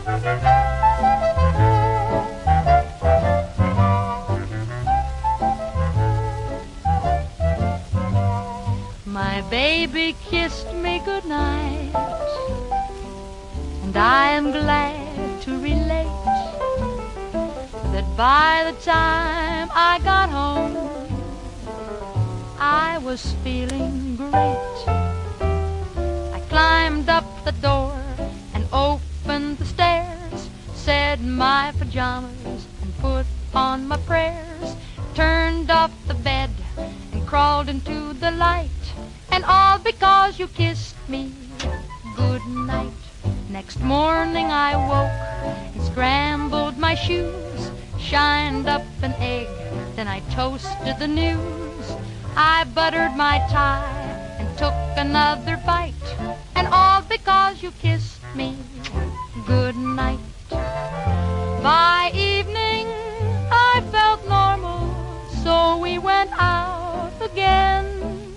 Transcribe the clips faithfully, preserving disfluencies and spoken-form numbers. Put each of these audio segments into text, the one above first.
My baby kissed me goodnight, and I am glad to relate that by the time I got home, I was feeling great. I climbed up the door and opened the stairs, said my pajamas and put on my prayers, turned off the bed and crawled into the light, and all because you kissed me good night. Next morning I woke and scrambled my shoes, shined up an egg, then I toasted the news. I buttered my tie and took another bite, and all because you kissed me good night. By evening I felt normal, so we went out again.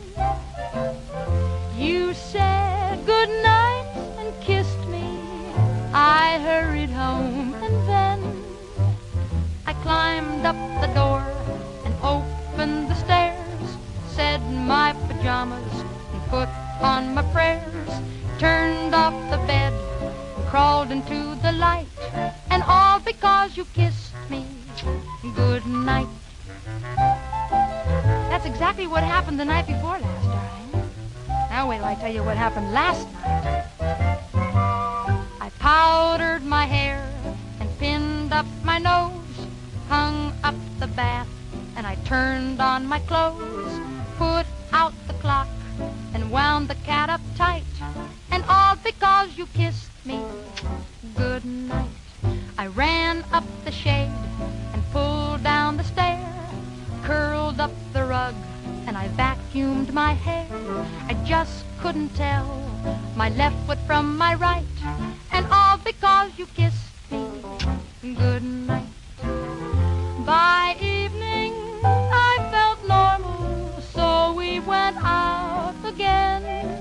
You said good night and kissed me. I hurried home, and then I climbed up the door and opened the stairs, said my pajamas and put on my prayers, turned off the bed and crawled into the light, and all because you kissed me good night. That's exactly what happened the night before last, darling. Now wait till I tell you what happened last night. I powdered my hair and pinned up my nose, hung up the bath and I turned on my clothes, put out the clock and wound the cat up tight, and all because you kissed me good night. I ran up the shade and pulled down the stair, curled up the rug and I vacuumed my hair. I just couldn't tell my left foot from my right, and all because you kissed me good night. By evening I felt normal, so we went out again.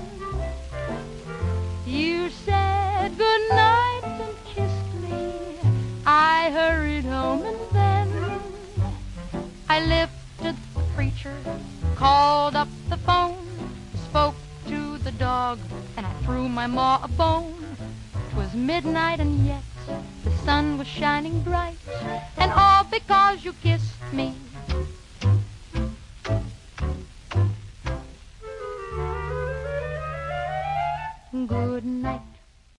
You said good night and kissed me. I hurried home, and then I lifted the preacher, called up the phone, spoke to the dog, and I threw my maw a bone. 'Twas midnight and yet the sun was shining bright, and all because you kissed me